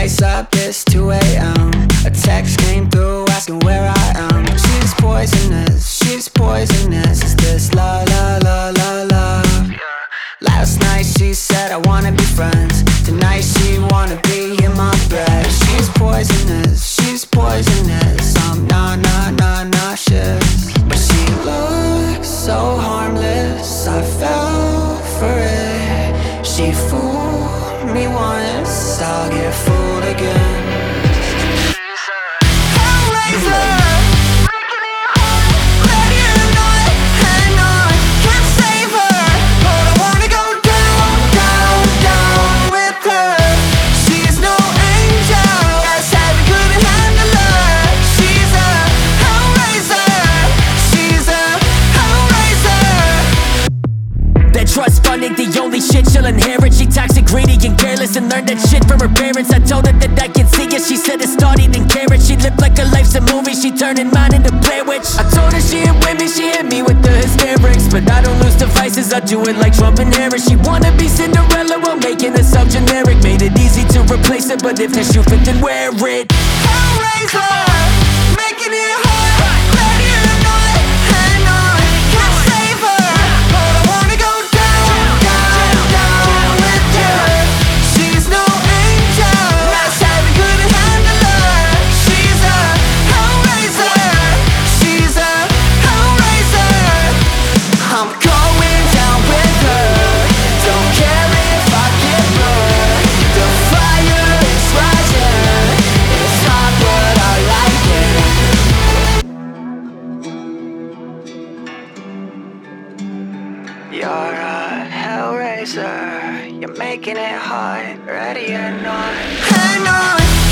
Lace up, it's 2 a.m. A text came through asking where I am. She's poisonous, she's poisonous. Is this la la la la la? Last night she said I wanna be friends. Tonight she wanna be in my bed. She's poisonous, she's poisonous. I'm nauseous, but she looks so harmless. I fell for it. She fooled me once, I'll get fooled again. Trust funding, the only shit she'll inherit. She toxic, greedy, and careless, and learned that shit from her parents. I told her that I can see it, she said it's starting in carrot. She lived like her life's a movie, she turning mine into Blair Witch. I told her she ain't with me, she hit me with the hysterics. But I don't lose to vices, I do it like Trump and Harris. She wanna be Cinderella while making herself generic. Made it easy to replace it, but if that shoe fit, then wear it. Hellraiser, making it hard. You're a hellraiser, you're making it hot, ready or not. Hang on.